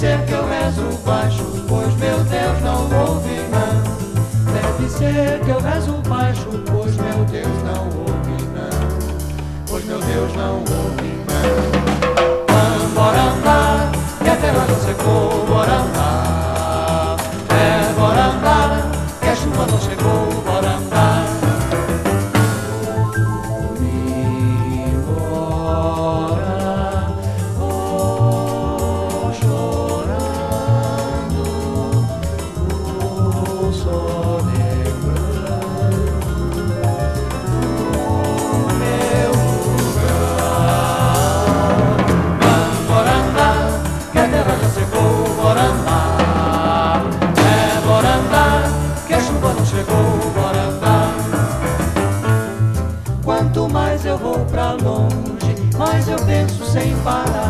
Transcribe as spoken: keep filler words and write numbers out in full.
ser que eu rezo baixo, pois meu Deus não ouve não. Deve ser que eu rezo baixo, pois meu Deus não ouve não. Pois meu Deus não ouve não. Vamos, bora andar, que a terra já secou, bora andar. É, bora andar, que a chuva não chegou, bora andar. Quanto mais eu vou pra longe, mais eu penso sem parar.